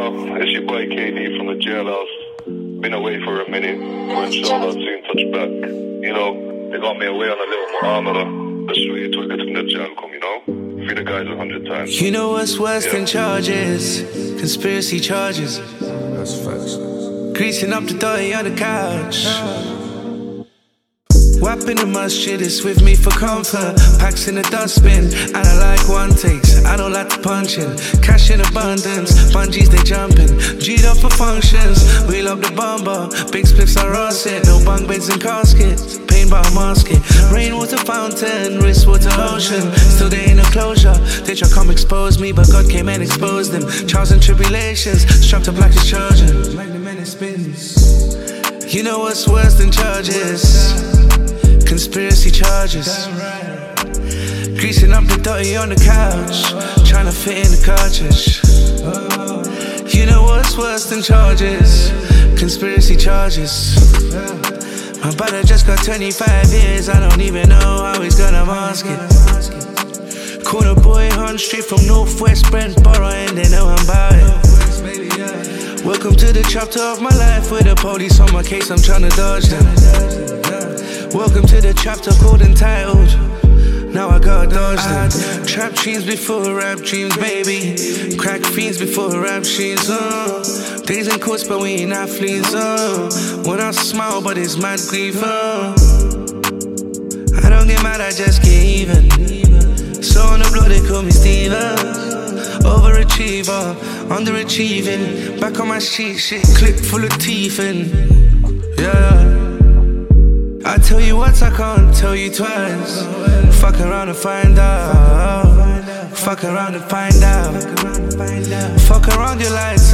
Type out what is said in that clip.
it's your boy KD from the jailhouse. Been away for a minute, but inshallah soon touch back. You know, they got me away on a little mu'amala. Let's wait till we get to the jail come, you know? Free the guys 100 times. You know what's worse than charges? Conspiracy charges. That's facts. Greasing up the dirty on the couch. Whapping the masjid is with me for comfort. Packs in the dustbin, and I like one takes. I don't like the punching. Cash in abundance, bungees they jumping. G'd up for functions, we love the bomber. Big spliffs are russet, no bunk beds and caskets. Pain by masking, rainwater fountain, wrist water ocean. Still they ain't no closure. They try come expose me, but God came and exposed them. Trials and tribulations, struck up like his children. Like the man it spins. You know what's worse than charges? Conspiracy charges. Greasing up the dirty on the couch, trying to fit in the cartridge. You know what's worse than charges? Conspiracy charges. My brother just got 25 years, I don't even know how he's gonna mask it. Corner boy hunt straight from Northwest Brentborough, and they know I'm about it. Welcome to the chapter of my life with the police on my case, I'm trying to dodge them. Welcome to the chapter called entitled. Now I gotta dodge them. I had trap dreams before rap dreams, baby. Crack fiends before rap sheets. Days in courts, but we ain't athletes. When I smile, but it's mad grief. I don't get mad, I just get even. So on the block they call me Steven. Overachiever, underachieving. Back on my street, shit clip full of teeth in. Yeah. I tell you once, I can't tell you twice. Fuck around and find out. Fuck around and find out. Fuck around your lights